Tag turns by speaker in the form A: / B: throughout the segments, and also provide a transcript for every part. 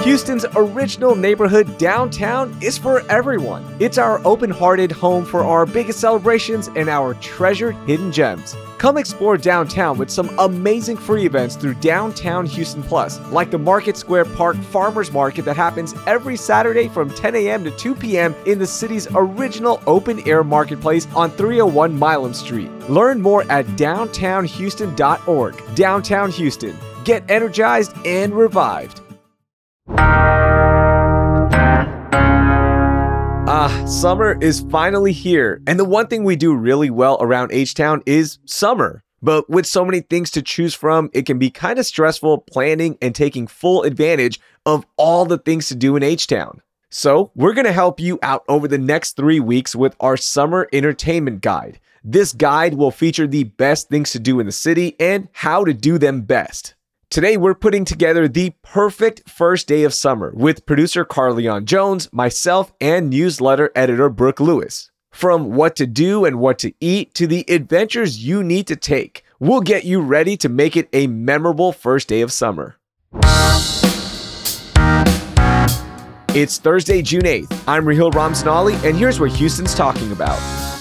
A: Houston's original neighborhood downtown is for everyone. It's our open-hearted home for our biggest celebrations and our treasured hidden gems. Come explore downtown with some amazing free events through Downtown Houston Plus, like the Market Square Park Farmers Market that happens every Saturday from 10 a.m. to 2 p.m. in the city's original open-air marketplace on 301 Milam Street. Learn more at downtownhouston.org. Downtown Houston. Get energized and revived. Summer is finally here, and the one thing we do really well around H-Town is summer. But with so many things to choose from, it can be kind of stressful planning and taking full advantage of all the things to do in H-Town. So we're going to help you out over the next 3 weeks with our summer entertainment guide. This guide will feature the best things to do in the city and how to do them best. Today, we're putting together the perfect first day of summer with producer Carleon Jones, myself, and newsletter editor Brooke Lewis. From what to do and what to eat to the adventures you need to take, we'll get you ready to make it a memorable first day of summer. It's Thursday, June 8th. I'm Rahil Ramzanali, and here's what Houston's talking about.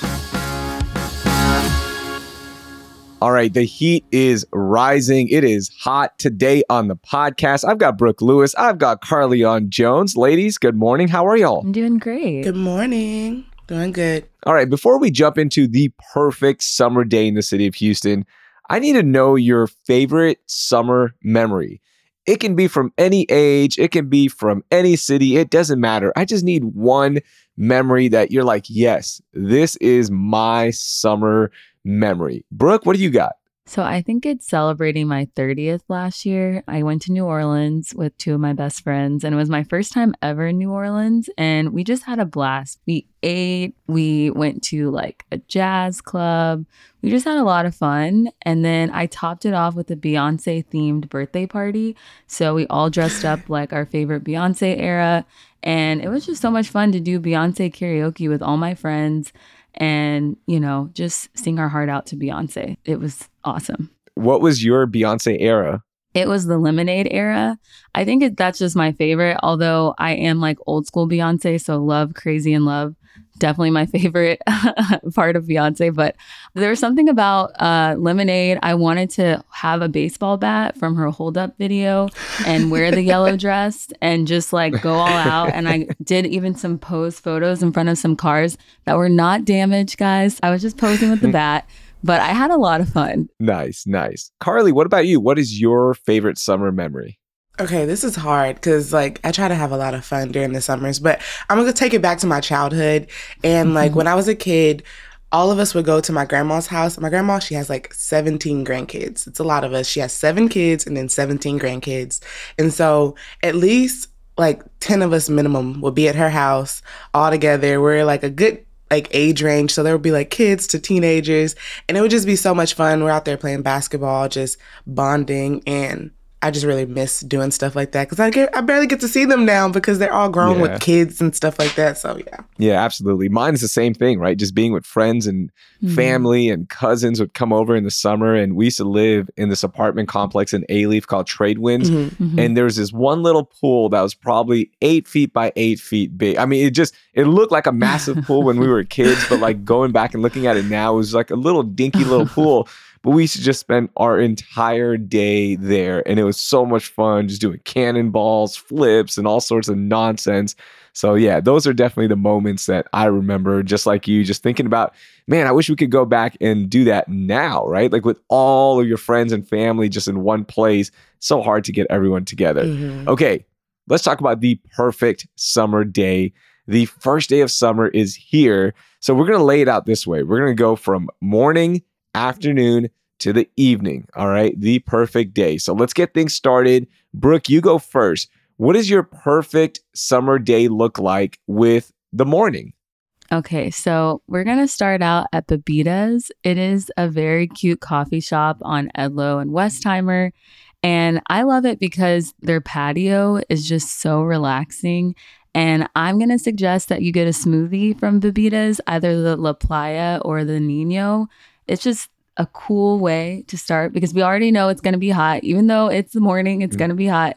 A: All right, the heat is rising. It is hot today on the podcast. I've got Brooke Lewis. I've got Carleon Jones. Ladies, good morning. How are y'all?
B: I'm doing great.
C: Good morning. Doing good.
A: All right, before we jump into the perfect summer day in the city of Houston, I need to know your favorite summer memory. It can be from any age. It can be from any city. It doesn't matter. I just need one memory that you're like, yes, this is my summer memory. Brooke, what do you got?
B: So I think it's celebrating my 30th last year. I went to New Orleans with two of my best friends, and it was my first time ever in New Orleans, and we just had a blast. We ate, we went to like a jazz club. We just had a lot of fun, and then I topped it off with a Beyonce themed birthday party. So we all dressed up like our favorite Beyonce era, and it was just so much fun to do Beyonce karaoke with all my friends. And, you know, just sing our heart out to Beyonce. It was awesome.
A: What was your Beyonce era?
B: It was the Lemonade era. I think that's just my favorite, although I am like old school Beyonce. So Love, Crazy in Love, definitely my favorite part of Beyonce. But there was something about Lemonade. I wanted to have a baseball bat from her Hold Up video and wear the yellow dress and just like go all out. And I did even some pose photos in front of some cars that were not damaged, guys. I was just posing with the bat. But I had a lot of fun.
A: Nice, nice. Carly, what about you? What is your favorite summer memory?
C: Okay, this is hard because like I try to have a lot of fun during the summers, but I'm gonna take it back to my childhood. And like when I was a kid, all of us would go to my grandma's house. My grandma, she has like 17 grandkids. It's a lot of us. She has 7 kids and then 17 grandkids. And so at least like 10 of us minimum would be at her house all together. We're like a good like age range. So there would be like kids to teenagers, and it would just be so much fun. We're out there playing basketball, just bonding, and I just really miss doing stuff like that because I barely get to see them now because they're all grown with kids and stuff like that. So yeah.
A: Yeah, absolutely. Mine is the same thing, right? Just being with friends and family and cousins would come over in the summer. And we used to live in this apartment complex in A-Leaf called Trade Winds. And there was this one little pool that was probably 8 feet by 8 feet big. I mean, it looked like a massive pool when we were kids, but like going back and looking at it now, it was like a little dinky little pool. But we used to just spend our entire day there. And it was so much fun just doing cannonballs, flips, and all sorts of nonsense. So yeah, those are definitely the moments that I remember, just like you, just thinking about, man, I wish we could go back and do that now, right? Like with all of your friends and family just in one place. So hard to get everyone together. Okay, let's talk about the perfect summer day. The first day of summer is here. So we're going to lay it out this way. We're going to go from morning, afternoon to the evening. All right. The perfect day. So let's get things started. Brooke, you go first. What does your perfect summer day look like with the morning?
B: Okay, so we're going to start out at Bebida's. It is a very cute coffee shop on Edlow and Westheimer. And I love it because their patio is just so relaxing. And I'm going to suggest that you get a smoothie from Bebida's, either the La Playa or the Nino. It's just a cool way to start because we already know it's going to be hot. Even though it's the morning, it's going to be hot.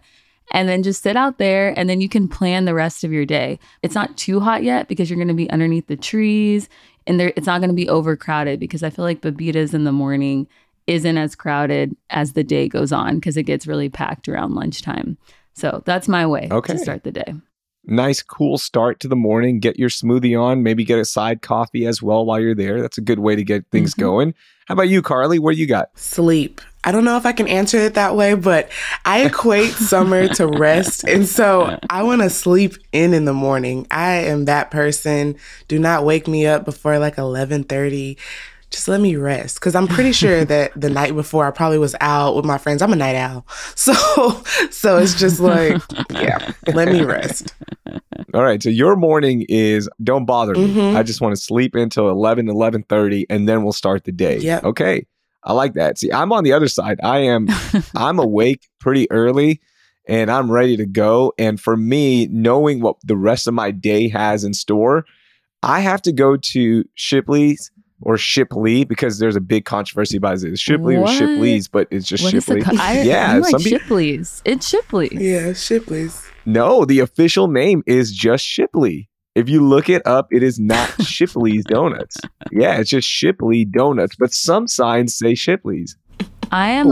B: and then just sit out there, and then you can plan the rest of your day. It's not too hot yet because you're going to be underneath the trees, and it's not going to be overcrowded because I feel like Bebidas in the morning isn't as crowded as the day goes on because it gets really packed around lunchtime. So that's my way to start the day.
A: Nice, cool start to the morning. Get your smoothie on, maybe get a side coffee as well while you're there. That's a good way to get things going. How about you, Carly? What do you got?
C: Sleep. I don't know if I can answer it that way, but I equate summer to rest. And so I want to sleep in the morning. I am that person. Do not wake me up before like 11:30. Just let me rest. Because I'm pretty sure that the night before I probably was out with my friends. I'm a night owl. So it's just like, yeah, let me rest.
A: All right. So your morning is don't bother me. I just want to sleep until 11:30, and then we'll start the day.
C: Yep.
A: Okay. I like that. See, I'm on the other side. I'm awake pretty early and I'm ready to go. And for me, knowing what the rest of my day has in store, I have to go to Shipley's or Shipley because there's a big controversy about it. It's Shipley or Shipley's, but it's just Shipley.
B: I'm like Shipley's. It's Shipley's.
C: Yeah, Shipley's.
A: No, the official name is just Shipley. If you look it up, it is not Shipley's Donuts. Yeah, it's just Shipley Donuts, but some signs say Shipley's.
B: I'm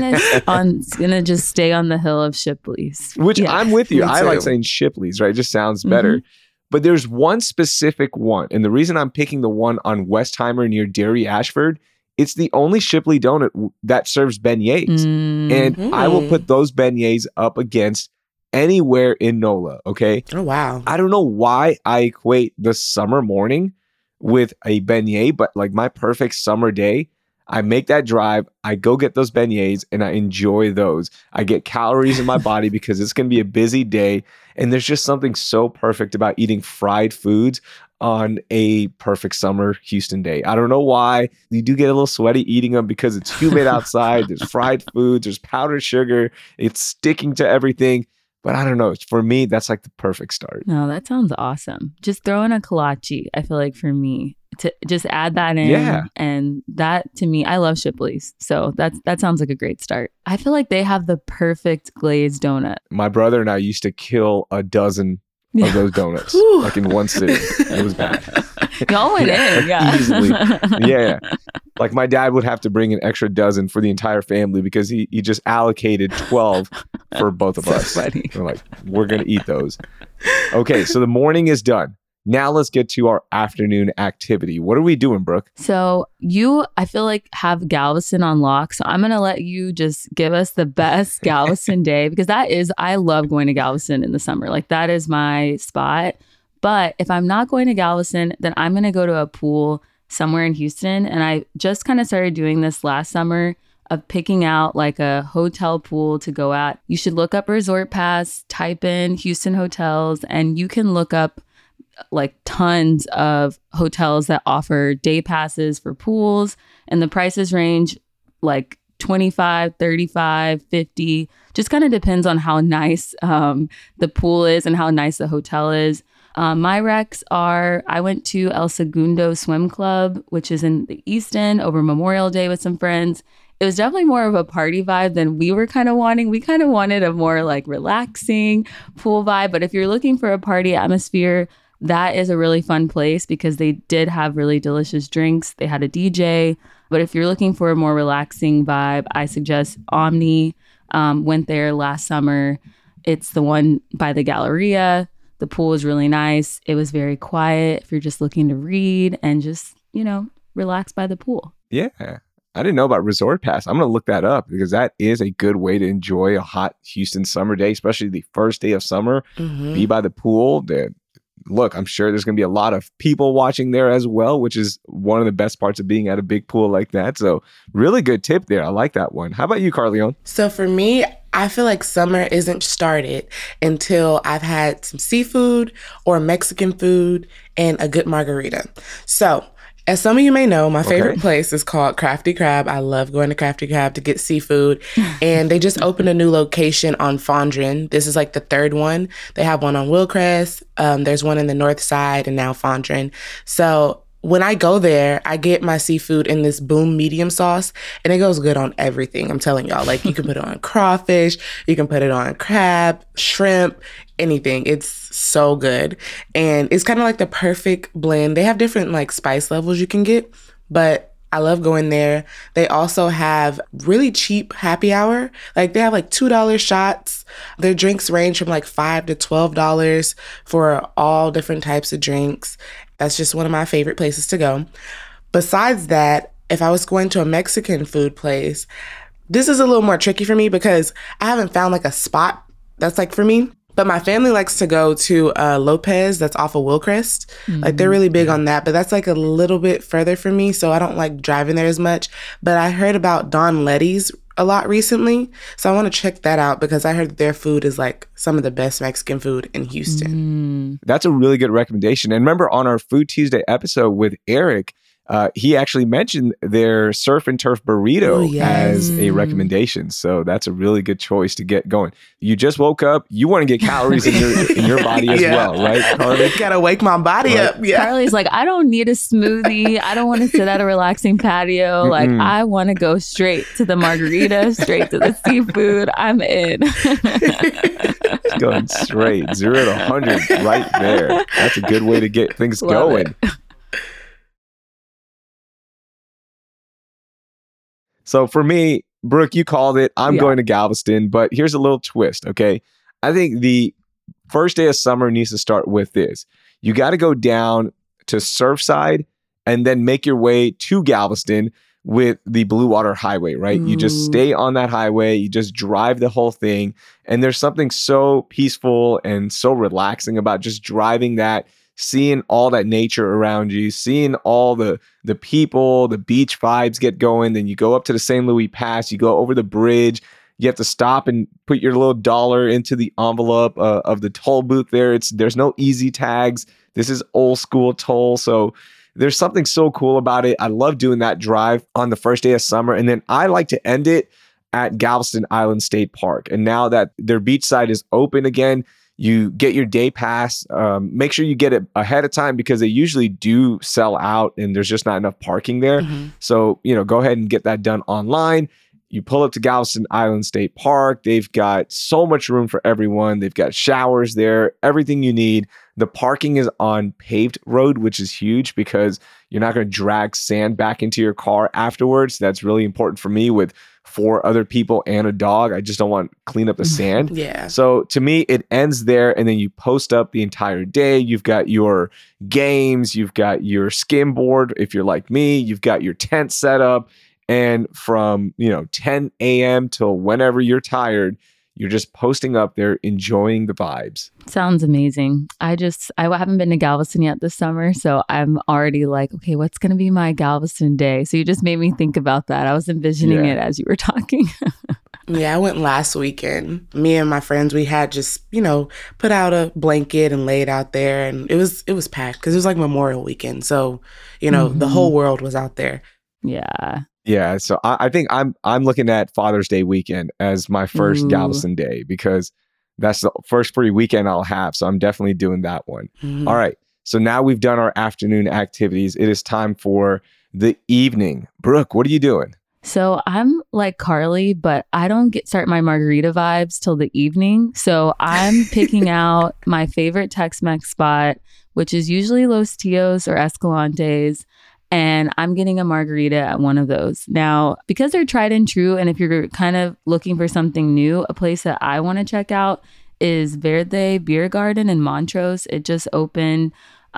B: gonna just stay on the hill of Shipley's.
A: Which I'm with you. I like saying Shipley's, right? It just sounds better. But there's one specific one, and the reason I'm picking the one on Westheimer near Dairy Ashford, it's the only Shipley donut that serves beignets. And I will put those beignets up against anywhere in NOLA, okay?
C: Oh, wow.
A: I don't know why I equate the summer morning with a beignet, but like my perfect summer day, I make that drive, I go get those beignets, and I enjoy those. I get calories in my body because it's going to be a busy day, and there's just something so perfect about eating fried foods on a perfect summer Houston day. I don't know why. You do get a little sweaty eating them because it's humid outside, there's fried foods, there's powdered sugar, it's sticking to everything. But I don't know. For me, that's like the perfect start.
B: No, that sounds awesome. Just throw in a kolache, I feel like for me, to just add that in.
A: Yeah.
B: And that to me, I love Shipley's. So that sounds like a great start. I feel like they have the perfect glazed donut.
A: My brother and I used to kill a dozen of those donuts like in one sitting. It was bad.
B: Y'all went in, yeah.
A: Easily. Yeah. Like my dad would have to bring an extra dozen for the entire family because he just allocated 12 for both of us.
B: Funny.
A: We're like, we're going to eat those. Okay, so the morning is done. Now let's get to our afternoon activity. What are we doing, Brooke?
B: So I feel like, have Galveston on lock. So I'm going to let you just give us the best Galveston day because I love going to Galveston in the summer. Like that is my spot. But if I'm not going to Galveston, then I'm going to go to a pool somewhere in Houston. And I just kind of started doing this last summer of picking out like a hotel pool to go at. You should look up Resort Pass, type in Houston hotels, and you can look up like tons of hotels that offer day passes for pools. And the prices range like $25, $35, $50. Just kind of depends on how nice the pool is and how nice the hotel is. My recs are, I went to El Segundo Swim Club, which is in the East End over Memorial Day with some friends. It was definitely more of a party vibe than we were kind of wanting. We kind of wanted a more like relaxing pool vibe. But if you're looking for a party atmosphere, that is a really fun place because they did have really delicious drinks. They had a DJ. But if you're looking for a more relaxing vibe, I suggest Omni. Went there last summer. It's the one by the Galleria. The pool is really nice. It was very quiet if you're just looking to read and just, relax by the pool.
A: Yeah. I didn't know about Resort Pass. I'm going to look that up because that is a good way to enjoy a hot Houston summer day, especially the first day of summer. Be by the pool. Look, I'm sure there's going to be a lot of people watching there as well, which is one of the best parts of being at a big pool like that. So really good tip there. I like that one. How about you, Carleone?
C: So for me, I feel like summer isn't started until I've had some seafood or Mexican food and a good margarita. So as some of you may know, my favorite place is called Crafty Crab. I love going to Crafty Crab to get seafood. And they just opened a new location on Fondren. This is like the third one. They have one on Wilcrest. There's one in the north side and now Fondren. So when I go there, I get my seafood in this Boom medium sauce, and it goes good on everything. I'm telling y'all, like you can put it on crawfish, you can put it on crab, shrimp, anything. It's so good. And it's kind of like the perfect blend. They have different like spice levels you can get, but I love going there. They also have really cheap happy hour. Like they have like $2 shots. Their drinks range from like $5 to $12 for all different types of drinks. That's just one of my favorite places to go. Besides that, if I was going to a Mexican food place, this is a little more tricky for me because I haven't found like a spot that's like for me. But my family likes to go to Lopez, that's off of Wilcrest. Like they're really big on that, but that's like a little bit further for me, so I don't like driving there as much. But I heard about Don Letty's a lot recently, so I want to check that out because I heard that their food is like some of the best Mexican food in Houston.
A: That's a really good recommendation. And remember on our Food Tuesday episode with Eric, he actually mentioned their surf and turf burrito as a recommendation. So that's a really good choice to get going. You just woke up. You want to get calories in your body as well, right, Carly?
C: Gotta wake my body up. Yeah.
B: Carly's like, I don't need a smoothie. I don't want to sit at a relaxing patio. Like, I want to go straight to the margarita, straight to the seafood. I'm in.
A: It's going straight 0 to 100 right there. That's a good way to get things going. So for me, Brooke, you called it. I'm going to Galveston, but here's a little twist, okay? I think the first day of summer needs to start with this. You got to go down to Surfside and then make your way to Galveston with the Blue Water Highway, right? You just stay on that highway. You just drive the whole thing. And there's something so peaceful and so relaxing about just driving that, seeing all that nature around you, seeing all the people, the beach vibes get going. Then you go up to the St. Louis Pass, you go over the bridge. You have to stop and put your little dollar into the envelope of the toll booth there. There's no easy tags. This is old school toll. So there's something so cool about it. I love doing that drive on the first day of summer. And then I like to end it at Galveston Island State Park. And now that their beachside is open again, you get your day pass. Make sure you get it ahead of time because they usually do sell out and there's just not enough parking there. So, go ahead and get that done online. You pull up to Galveston Island State Park. They've got so much room for everyone. They've got showers there, everything you need. The parking is on paved road, which is huge because you're not going to drag sand back into your car afterwards. That's really important for me with 4 other people and a dog. I just don't want to clean up the sand. So to me, it ends there. And then you post up the entire day. You've got your games. You've got your skimboard. If you're like me, you've got your tent set up. And from, 10 a.m. till whenever you're tired, you're just posting up there, enjoying the vibes.
B: Sounds amazing. I haven't been to Galveston yet this summer, so I'm already like, okay, what's going to be my Galveston day? So you just made me think about that. I was envisioning it as you were talking.
C: Yeah, I went last weekend. Me and my friends, we had just, put out a blanket and laid out there, and it was packed because it was like Memorial Weekend. So, the whole world was out there.
B: Yeah.
A: Yeah, so I think I'm looking at Father's Day weekend as my first Galveston day because that's the first free weekend I'll have. So I'm definitely doing that one. All right. So now we've done our afternoon activities. It is time for the evening. Brooke, what are you doing?
B: So I'm like Carly, but I don't start my margarita vibes till the evening. So I'm picking out my favorite Tex-Mex spot, which is usually Los Tios or Escalante's. And I'm getting a margarita at one of those. Now, because they're tried and true, and if you're kind of looking for something new, a place that I want to check out is Verde Beer Garden in Montrose. It just opened,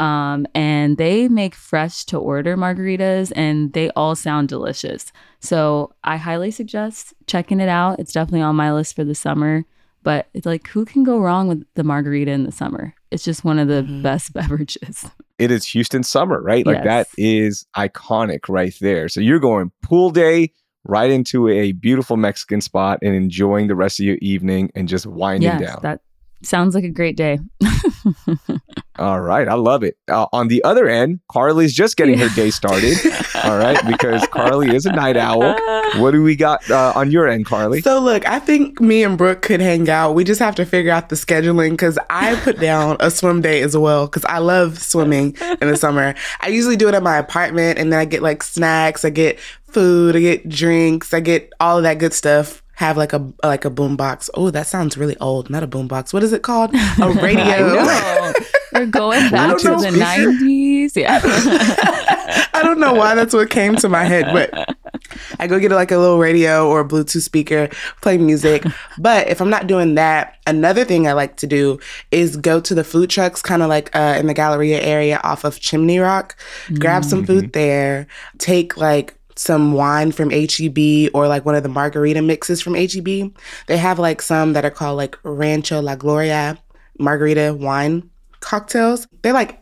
B: and they make fresh to order margaritas, and they all sound delicious. So I highly suggest checking it out. It's definitely on my list for the summer. But it's like, who can go wrong with the margarita in the summer? It's just one of the best beverages.
A: It is Houston summer, right? Like that is iconic right there. So you're going pool day right into a beautiful Mexican spot and enjoying the rest of your evening and just winding down.
B: That sounds like a great day.
A: All right. I love it. On the other end, Carly's just getting her day started. All right. Because Carly is a night owl. What do we got on your end, Carly?
C: So look, I think me and Brooke could hang out. We just have to figure out the scheduling because I put down a swim day as well because I love swimming in the summer. I usually do it at my apartment and then I get like snacks, I get food, I get drinks, I get all of that good stuff. Have like a boom box. Oh, that sounds really old. Not a boom box. What is it called? A radio.
B: We're going back to the 90s. Yeah.
C: I don't know why that's what came to my head, but I go get like a little radio or a Bluetooth speaker, play music. But if I'm not doing that, another thing I like to do is go to the food trucks, kind of like in the Galleria area off of Chimney Rock, grab some food there, take like some wine from H-E-B or like one of the margarita mixes from H-E-B. They have like some that are called like Rancho La Gloria margarita wine cocktails. They're like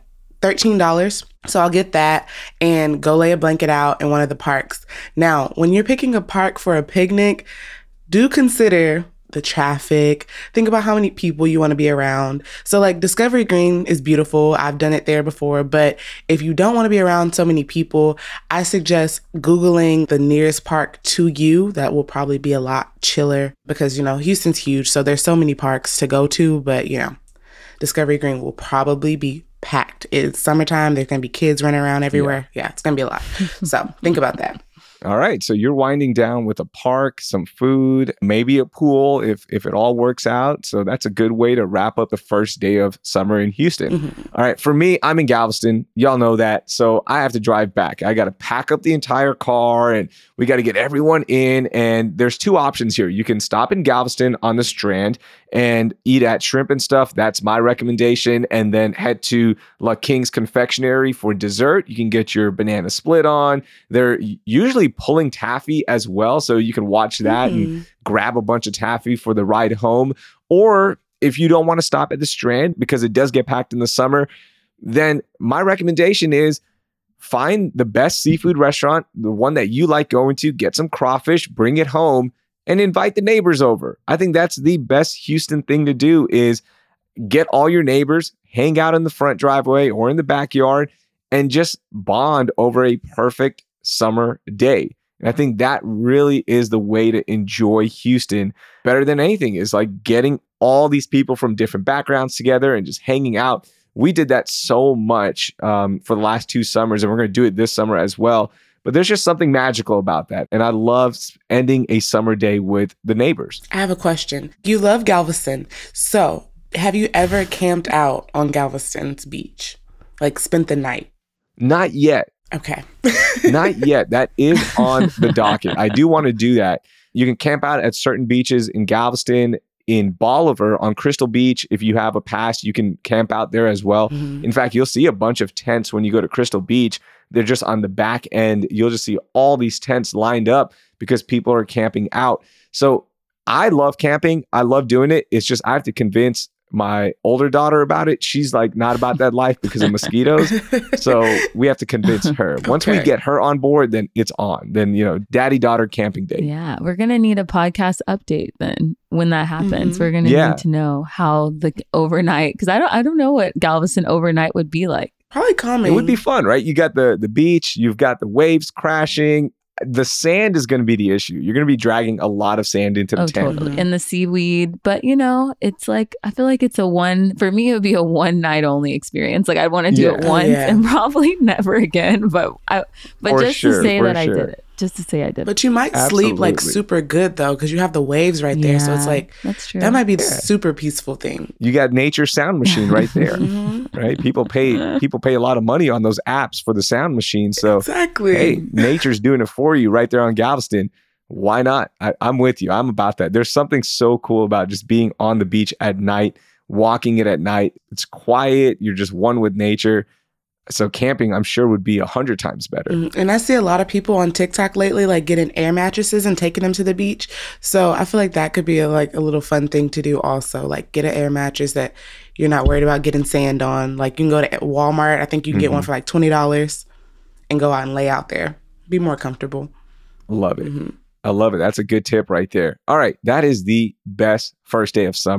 C: $13. So I'll get that and go lay a blanket out in one of the parks. Now, when you're picking a park for a picnic, do consider the traffic. Think about how many people you want to be around. So like Discovery Green is beautiful. I've done it there before. But if you don't want to be around so many people, I suggest Googling the nearest park to you. That will probably be a lot chiller because, you know, Houston's huge. So there's so many parks to go to. But, you know, Discovery Green will probably be packed. It's summertime. There's going to be kids running around everywhere. Yeah, it's going to be a lot. So think about that.
A: All right. So you're winding down with a park, some food, maybe a pool if it all works out. So that's a good way to wrap up the first day of summer in Houston. All right. For me, I'm in Galveston. Y'all know that. So I have to drive back. I got to pack up the entire car and we got to get everyone in. And there's two options here. You can stop in Galveston on the Strand and eat at Shrimp and Stuff. That's my recommendation. And then head to La King's Confectionery for dessert. You can get your banana split on. They're usually pulling taffy as well. So you can watch that and grab a bunch of taffy for the ride home. Or if you don't want to stop at the Strand because it does get packed in the summer, then my recommendation is find the best seafood restaurant, the one that you like going to, get some crawfish, bring it home, and invite the neighbors over. I think that's the best Houston thing to do is get all your neighbors, hang out in the front driveway or in the backyard, and just bond over a perfect summer day. And I think that really is the way to enjoy Houston better than anything is like getting all these people from different backgrounds together and just hanging out. We did that so much for the last 2 summers, and we're going to do it this summer as well. But there's just something magical about that. And I love ending a summer day with the neighbors.
C: I have a question. You love Galveston. So have you ever camped out on Galveston's beach? Like spent the night?
A: Not yet.
C: Okay.
A: Not yet. That is on the docket. I do want to do that. You can camp out at certain beaches in Galveston, in Bolivar, on Crystal Beach. If you have a pass, you can camp out there as well. In fact, you'll see a bunch of tents when you go to Crystal Beach. They're just on the back end. You'll just see all these tents lined up because people are camping out. So I love camping. I love doing it. It's just I have to convince my older daughter about it. She's like not about that life because of mosquitoes. So we have to convince her. Once we get her on board, then it's on. Then, you know, daddy-daughter camping day.
B: Yeah. We're going to need a podcast update then when that happens. We're going to need to know how the overnight, because I don't know what Galveston overnight would be like.
C: Probably calming.
A: It would be fun, right? You got the beach, you've got the waves crashing. The sand is going to be the issue. You're going to be dragging a lot of sand into the tent.
B: Totally. And the seaweed. But, you know, it's like, I feel like it's for me, it would be a one night only experience. Like I'd want to do it once and probably never again. But just to say that I did it. Just to say I did it.
C: But you might sleep like super good though, because you have the waves right there. So it's like,
B: that's true.
C: That might be the super peaceful thing.
A: You got Nature's sound machine right there, right? People pay a lot of money on those apps for the sound machine. So
C: exactly.
A: Hey, nature's doing it for you right there on Galveston. Why not? I'm with you. I'm about that. There's something so cool about just being on the beach at night, walking it at night. It's quiet. You're just one with nature. So camping, I'm sure, would be 100 times better.
C: And I see a lot of people on TikTok lately, like getting air mattresses and taking them to the beach. So I feel like that could be a little fun thing to do also. Like get an air mattress that you're not worried about getting sand on. Like you can go to Walmart. I think you can get one for like $20 and go out and lay out there. Be more comfortable.
A: Love it. I love it. That's a good tip right there. All right. That is the best first day of summer.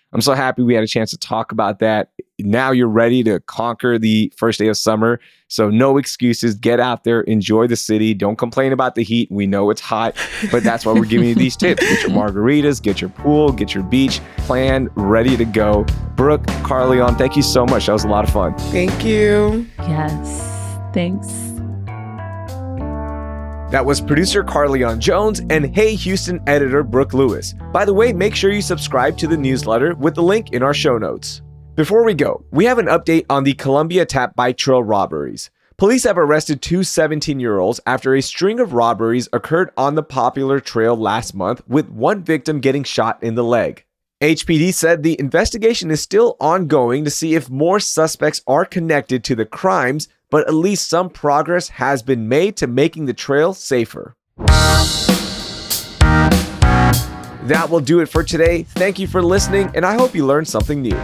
A: I'm so happy we had a chance to talk about that. Now you're ready to conquer the first day of summer. So no excuses. Get out there, enjoy the city. Don't complain about the heat. We know it's hot, but that's why we're giving you these tips. Get your margaritas, get your pool, get your beach plan ready to go. Brooke, Carleon, thank you so much. That was a lot of fun.
C: Thank you.
B: Yes. Thanks.
A: That was producer Carleon Jones and Hey Houston editor Brooke Lewis. By the way, make sure you subscribe to the newsletter with the link in our show notes. Before we go, we have an update on the Columbia Tap Bike Trail robberies. Police have arrested two 17-year-olds after a string of robberies occurred on the popular trail last month, with one victim getting shot in the leg. HPD said the investigation is still ongoing to see if more suspects are connected to the crimes, but at least some progress has been made to making the trail safer. That will do it for today. Thank you for listening, and I hope you learned something new.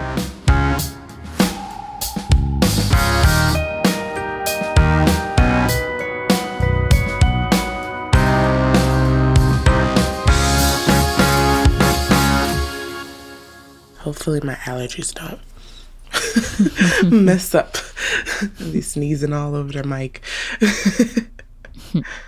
C: Hopefully my allergies stop. Mess up. I'll be sneezing all over the mic.